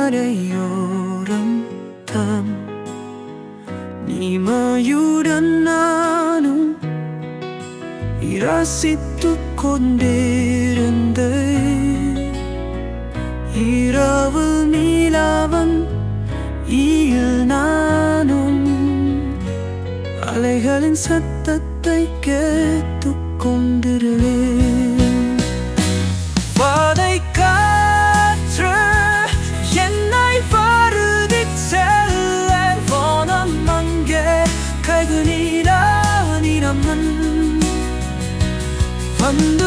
கரையோரம் தான் நீமையுடன் நானும் ரசித்துக் கொண்டிருந்தேன். இரவு நிலவன் ஈயில் நானும் அலைகளின் சத்தத்தை கேட்டுக் கொண்டிருந்தேன். வாதை காற்று என்னை வருடிச் செல்ல வானம் அங்கே கைகுனிடானிடமன் வந்து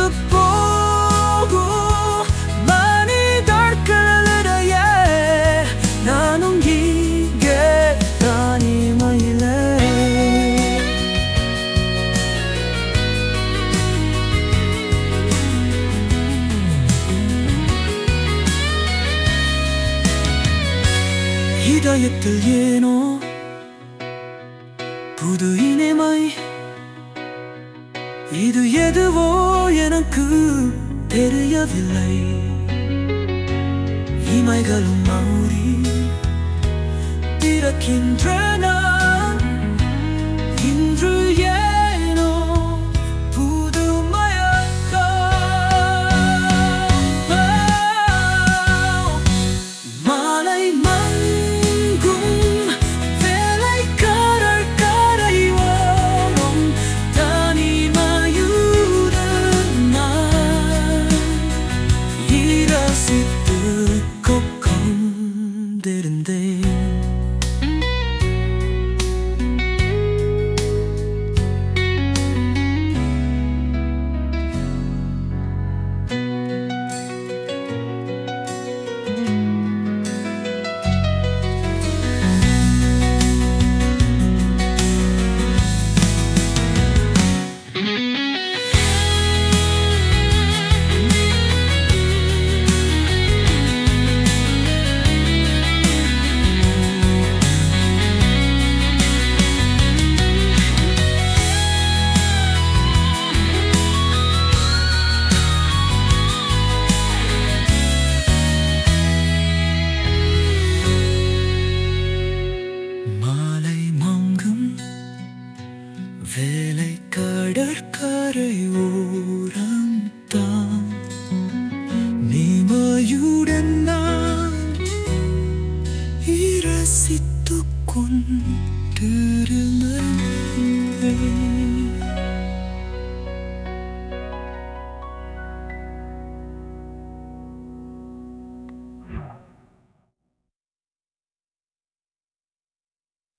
போகும் மனிதர்களிடையே நானும் இங்கே தனிமையிலே. இதயத்தில் ஏனோ புது இனிமை, இது எதுவோ எனக்கு தெரியவில்லை. இமைகளும் மூடி திறக்கின்றன. இன்று ஏனோ புது மயக்கம். மாலை மங்கும் வேலைக்காரர் கரையோரம் தனிமையுடன் நான் ரசித்துக் கொண்டிருந்தேன். கடற்கரையோரம் தான் நீமையுடன் நான் ரசித்துக் கொண்டிருந்தேன்.